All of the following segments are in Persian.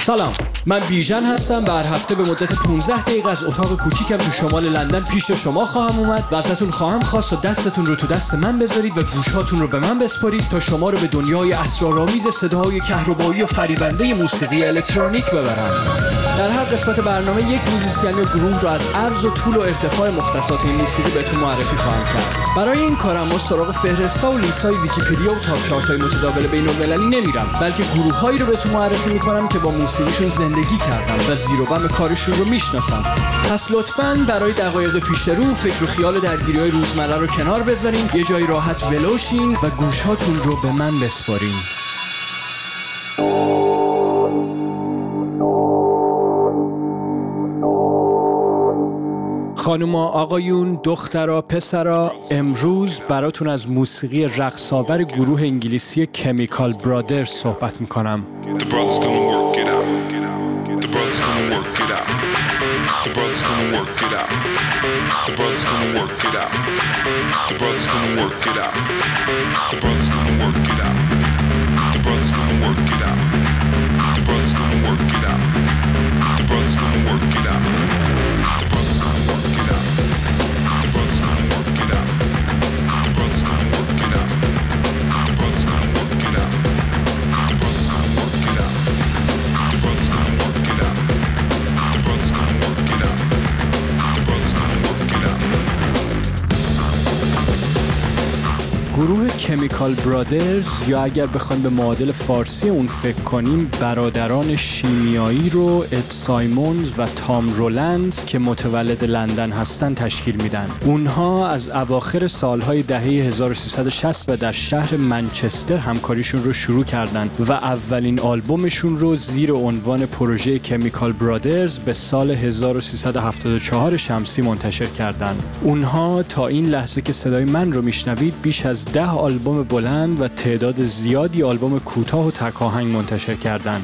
سلام، من بیژن هستم و هر هفته به مدت 15 دقیقه از اتاق کوچیکم تو شمال لندن پیش شما خواهم اومد و ازتون خواهم خواست و دستتون رو تو دست من بذارید و گوشهاتون رو به من بسپارید تا شما رو به دنیای اسرارآمیز صداهای کهربایی و فریبنده موسیقی الکترونیک ببرم. در هر قسمت برنامه یک موزیسین یا گروه رو از عرض و طول و ارتفاع مختصات این موسیقی بهتون معرفی خواهم کرد. برای این کارم ما سراغ فهرست‌ها و لیست‌های ویکی‌پدیا و تاپ چارت‌های متداول بین‌المللی نمیرم، بلکه گروه‌هایی رو بهتون معرفی می‌کنم که با موسیقیشون زندگی کردن و زیر و بم کارشون رو میشناسن. پس لطفاً برای دقایق پیش رو فکر و خیال درگیری‌های روزمره رو کنار بذارین، یه جای راحت ولوشین و گوش‌هاتون رو به من بسپارین. خانوما، آقایون، دخترا، پسرا، امروز براتون از موسیقی رقص‌آور گروه انگلیسی کمیکال برادرز صحبت میکنم. گروه کمیکال برادرز، یا اگر بخوایم به معادل فارسی اون فکر کنیم، برادران شیمیایی رو اد سایمونز و تام رولند که متولد لندن هستن تشکیل میدن. اونها از اواخر سالهای دهه 1360 و در شهر منچستر همکاریشون رو شروع کردن و اولین آلبومشون رو زیر عنوان پروژه کمیکال برادرز به سال 1374 شمسی منتشر کردن. اونها تا این لحظه که صدای من رو میشنوید بیش از 10 آلبوم بلند و تعداد زیادی آلبوم کوتاه و تک آهنگ منتشر کردند.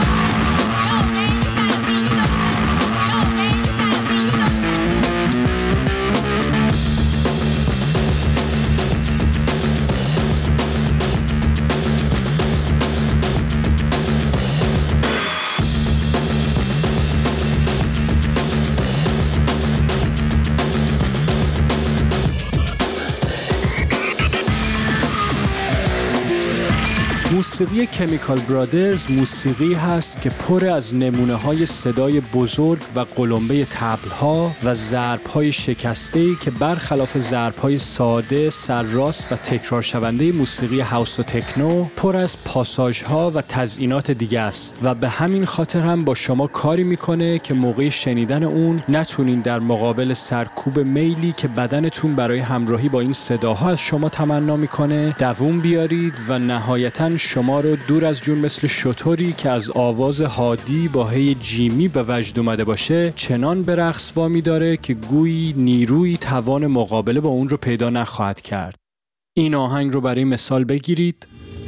موسیقی کمیکال برادرز موسیقی هست که پر از نمونه‌های صدای بزرگ و قلمبه طبل‌ها و ضرب‌های شکسته‌ای که برخلاف ضرب‌های ساده، سرراست و تکرار شونده موسیقی هاوس و تکنو پر از پاساژها و تزیینات دیگه است و به همین خاطر هم با شما کاری میکنه که موقع شنیدن اون نتونین در مقابل سرکوب میلی که بدنتون برای همراهی با این صداها از شما تمنا میکنه دووم بیارید و نهایتاً شما رو دور از جون مثل شتری که از آواز هادی با هی جیمی به وجد اومده باشه چنان به رقص وامی داره که گویی نیروی توان مقابله با اون رو پیدا نخواهد کرد. این آهنگ رو برای مثال بگیرید.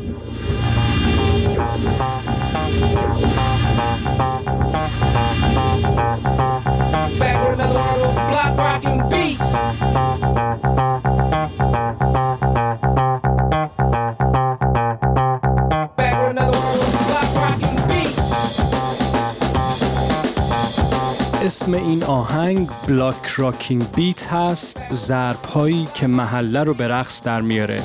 اسم این آهنگ بلاک راکینگ بیت هست، ضرب‌هایی که محله رو به رقص در میاره.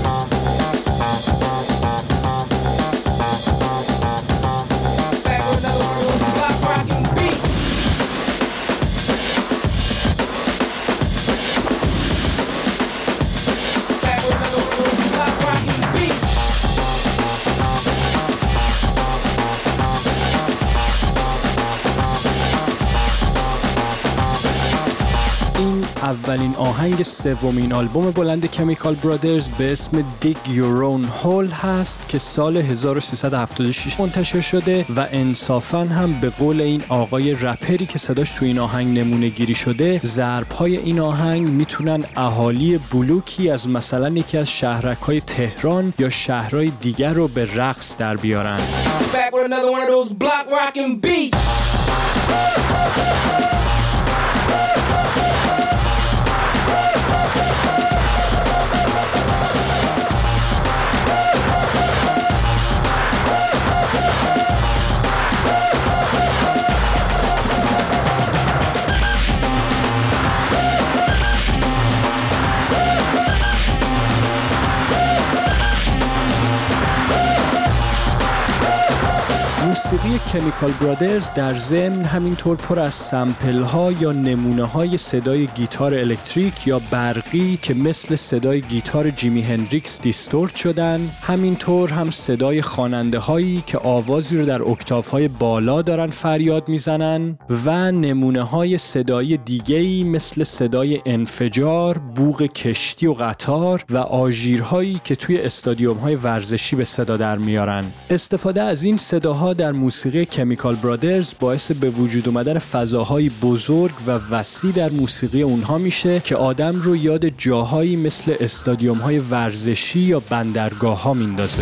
اولین آهنگ سومین آلبوم بلند کمیکال برادرز به اسم دیگ یور اون هول هست که سال 1376 منتشر شده و انصافاً هم به قول این آقای رپری که صداش تو این آهنگ نمونه گیری شده، ضرب‌های این آهنگ میتونن اهالی بلوکی از مثلا یکی از شهرک‌های تهران یا شهرهای دیگر رو به رقص در بیارن. موسیقی کمیکال برادرز در ضمن همینطور پر از سمپل ها یا نمونه های صدای گیتار الکتریک یا برقی که مثل صدای گیتار جیمی هندریکس دیستورت شدن، همینطور هم صدای خواننده هایی که آوازی رو در اکتاف های بالا دارن فریاد میزنن و نمونه های صدای دیگه‌ای مثل صدای انفجار، بوق کشتی و قطار و آژیرهایی که توی استادیوم های ورزشی به صدا در میارن. استفاده از این صداها در موسیقی کمیکال برادرز باعث به وجود اومدن فضاهای بزرگ و وسیع در موسیقی اونها میشه که آدم رو یاد جاهایی مثل استادیوم های ورزشی یا بندرگاه ها میندازه.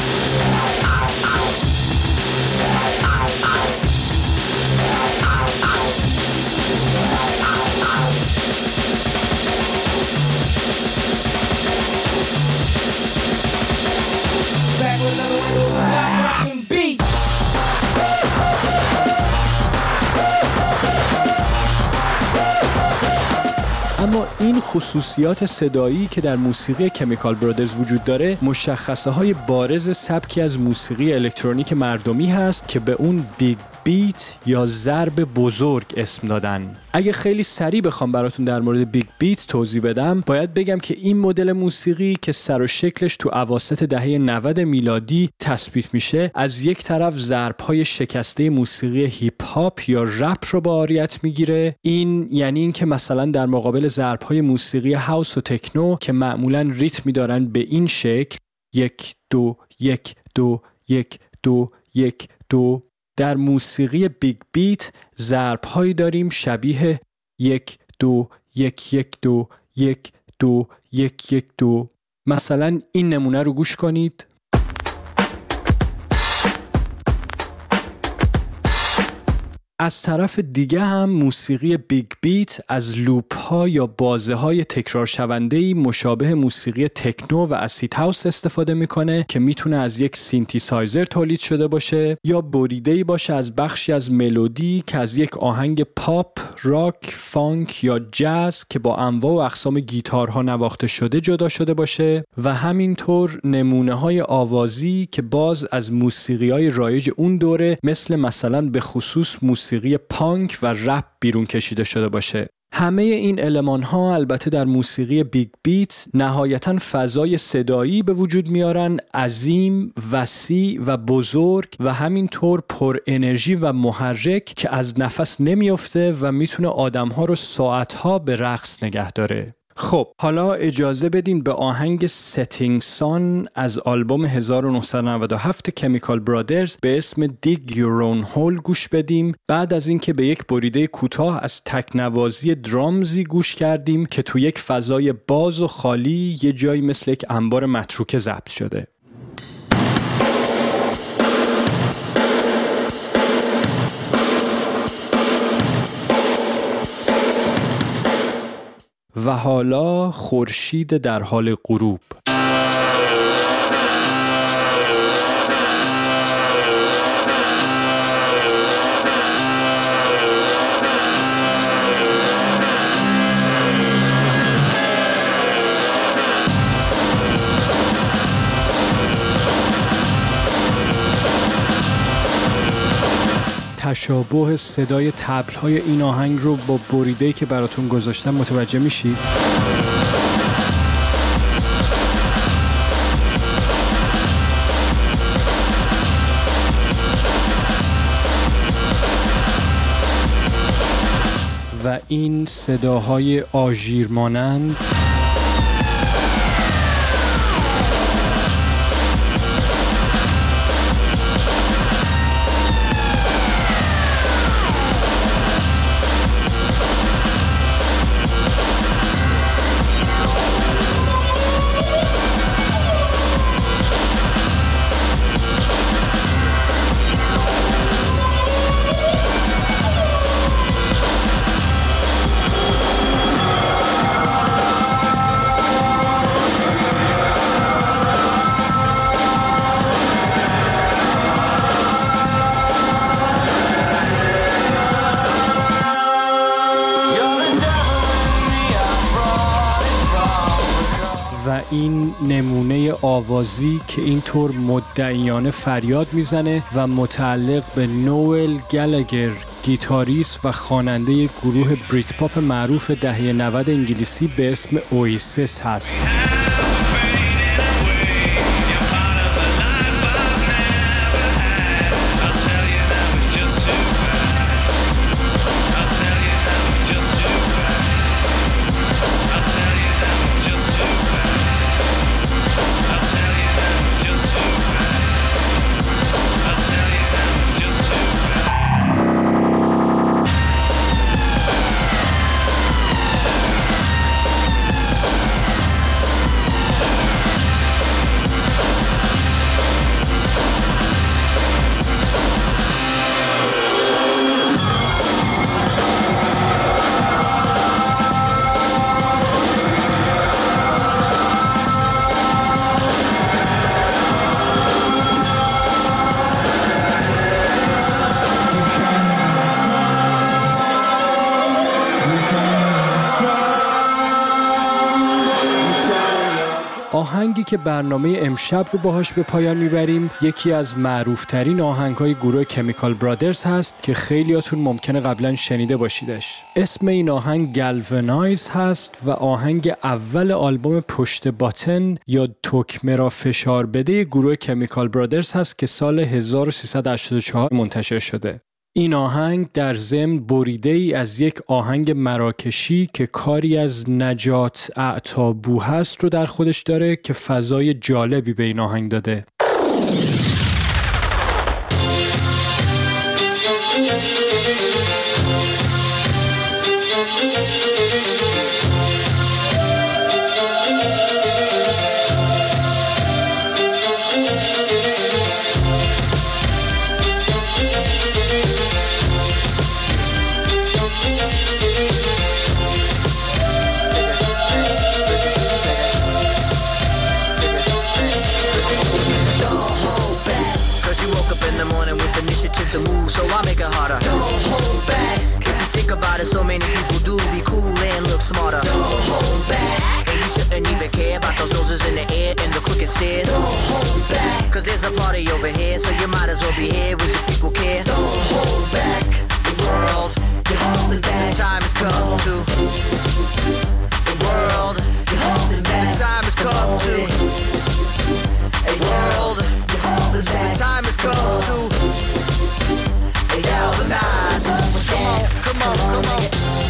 اما این خصوصیات صدایی که در موسیقی کمیکال برادرز وجود داره مشخصه های بارز سبکی از موسیقی الکترونیک مردمی هست که به اون بیگ بیت یا ضرب بزرگ اسم دادن. اگه خیلی سریع بخوام براتون در مورد بیگ بیت توضیح بدم، باید بگم که این مدل موسیقی که سر و شکلش تو اواسط دهه 90 میلادی تثبیت میشه، از یک طرف ضرب‌های شکسته موسیقی هیپ هاپ یا رپ رو با آریت میگیره. این یعنی این که مثلا در مقابل ضرب‌های موسیقی هاوس و تکنو که معمولاً ریتمی دارن به این شکل 1 2 1 2 1 2 1 2، در موسیقی بیگ بیت ضرب‌هایی داریم شبیه 1 2 1 1 2 1 2 1 1 2. مثلا این نمونه رو گوش کنید. از طرف دیگه هم موسیقی بیگ بیت از لوپ ها یا بازه های تکرار شونده‌ای مشابه موسیقی تکنو و اسید هاوس استفاده میکنه که میتونه از یک سینتیسایزر تولید شده باشه یا بریده‌ای باشه از بخشی از ملودی که از یک آهنگ پاپ، راک، فانک یا جاز که با انواع و اقسام گیتارها نواخته شده جدا شده باشه و همینطور نمونه های آوازی که باز از موسیقی های رایج اون دوره مثلا به خصوص موسیقی پانک و رپ بیرون کشیده شده باشه. همه این المان ها البته در موسیقی بیگ بیت نهایتاً فضای صدایی به وجود میارن عظیم، وسیع و بزرگ و همینطور پر انرژی و محرک که از نفس نمیافته و میتونه آدم ها رو ساعت ها به رقص نگه داره. خب حالا اجازه بدین به آهنگ Setting Sun از آلبوم 1997 کمیکال برادرز به اسم Dig Your Own Hole گوش بدیم. بعد از اینکه به یک بریده کوتاه از تکنوازی درامزی گوش کردیم که تو یک فضای باز و خالی یه جایی مثل یک انبار متروکه ضبط شده. و حالا خورشید در حال غروب. تشابه صدای طبل‌های این آهنگ رو با بریده‌ای که براتون گذاشتم متوجه میشید؟ و این صداهای آژیر مانند این نمونه آوازی که اینطور مدعیانه فریاد میزنه و متعلق به نوئل گلگر، گیتاریست و خواننده گروه بریت پاپ معروف دهه 90 انگلیسی به اسم اویسیس هست. آهنگی که برنامه امشب رو باهاش به پایان میبریم یکی از معروفترین آهنگ‌های گروه کمیکال برادرز هست که خیلیاتون ممکنه قبلا شنیده باشیدش. اسم این آهنگ گالونایز هست و آهنگ اول آلبوم پشت باتن یا تکمه را فشار بده گروه کمیکال برادرز هست که سال 1384 منتشر شده. این آهنگ در ضمن بریده ای از یک آهنگ مراکشی که کاری از نجات اعتابو هست رو در خودش داره که فضای جالبی به این آهنگ داده. To move, so I make it harder. Don't hold back. If you think about it, so many people do be cool and look smarter. Don't hold back. And you shouldn't even care about those noses in the air and the crooked stairs. Don't hold back. Cause there's a party over here, so you might as well be here with the people care. Don't hold back. The world is holding back. The time has come to. The world is holding back. The time has come to. A world is holding back. The time has come to. Galvanize. Come on, come on.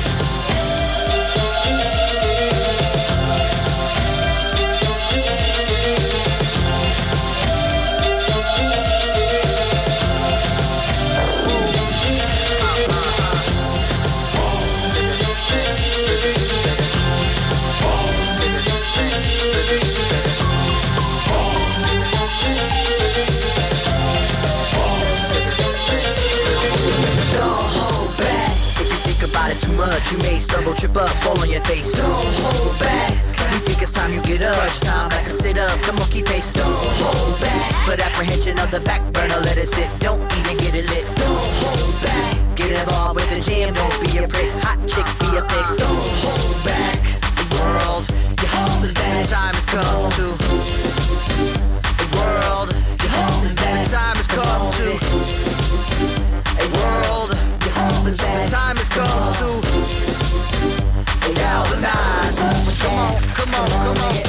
Too much, you may stumble, trip up, fall on your face. Don't hold back. We think it's time you get up. Crunch time, back and sit up. Come on, keep pace. Don't hold back. Put apprehension of the back burner, let it sit. Don't even get it lit. Don't hold back. Get involved with the jam. Don't be a prick. Hot chick, be a pig. Don't hold back. The world, you're holding back. The time has come to. The world, you're holding back. The time has come to. A world. The time has come to galvanize. Come on, come on, come on.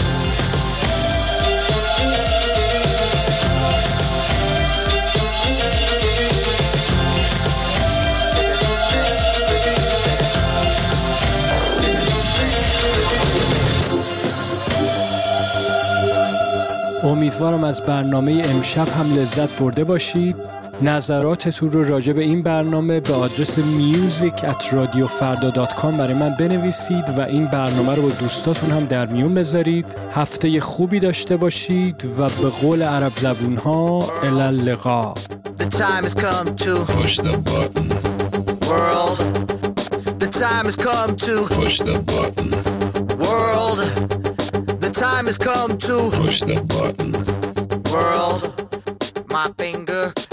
امیدوارم از برنامه امشب هم لذت برده باشید. نظراتتون رو راجع به این برنامه به آدرس music@radiofarda.com برای من بنویسید و این برنامه رو با دوستاتون هم در میون بذارید. هفته خوبی داشته باشید و به قول عرب زبون‌ها الی اللقاء. The time has come to push the button. World. The time has come to push the button. World. The time has come to push the button. World. My finger